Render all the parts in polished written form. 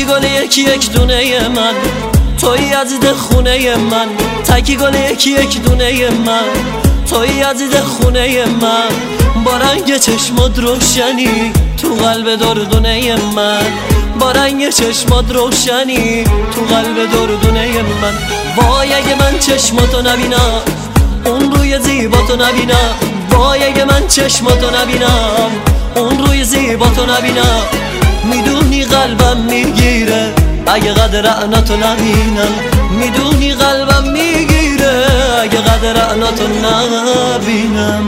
تکی گل یکی یک دونه من، توی عزیز خونه من. تکی گل یکی یک دونه من، توی عزیز خونه من. با رنگ چشمات روشنی تو قلب دردونه من، با رنگ چشمات روشنی تو قلب دردونه من. وای اگه من چشماتو نبینم، اون روی زیباتو نبینم. وای اگه من چشماتو نبینم، اون روی زیباتو نبینم. میدونی قلبم میگیره اگه قدر عناتو نبینم. میدونی قلبم میگیره اگه قدر عناتو نبینم.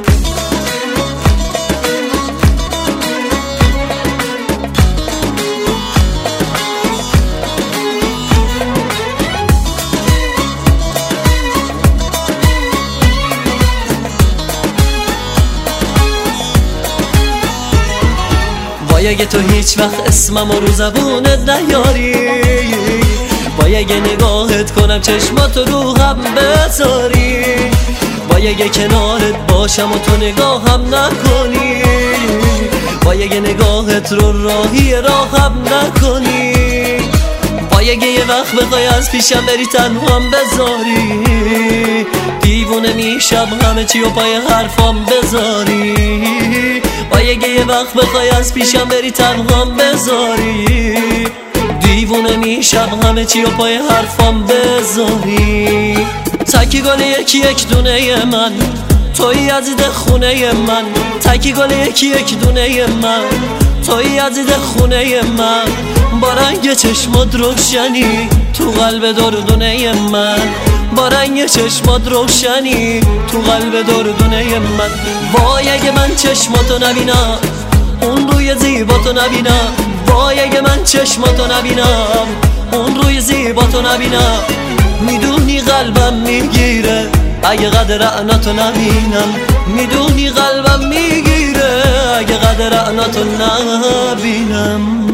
وای اگه تو هیچ وقت اسمم رو زبونت نیاری، وای اگه نگاهت کنم چشماتو رو هم بذاری. وای اگه کنارت باشم و تو نگاهم نکنی، وای اگه نگاهت رو راهی راهم نکنی. وای اگه یه وقت بخوای از پیشم بری تنهام بذاری، دیوونه میشم همه چی و پای حرفام بذاری. وای اگه یه وقت بخوای از پیشم بری تنهام بذاری، دیوونه میشم همه چی و پای حرفام بذاری. تکی گل یکی یک دونه من، توی عزیز خونه من. تکی گل یکی یک دونه من، توی عزیز خونه من. با رنگ چشمات روشنی تو قلب دردونه من، با رنگ چشمات روشنی تو قلب دردونه من. وای اگه من چشماتو نبینم، اون روی زیباتو نبینم. وای اگه من چشماتو نبینم، اون روی زیباتو نبینم. میدونی قلبم میگیره اگه قدر عناتو نبینم. میدونی قلبم میگیره اگه قدر عناتو نبینم.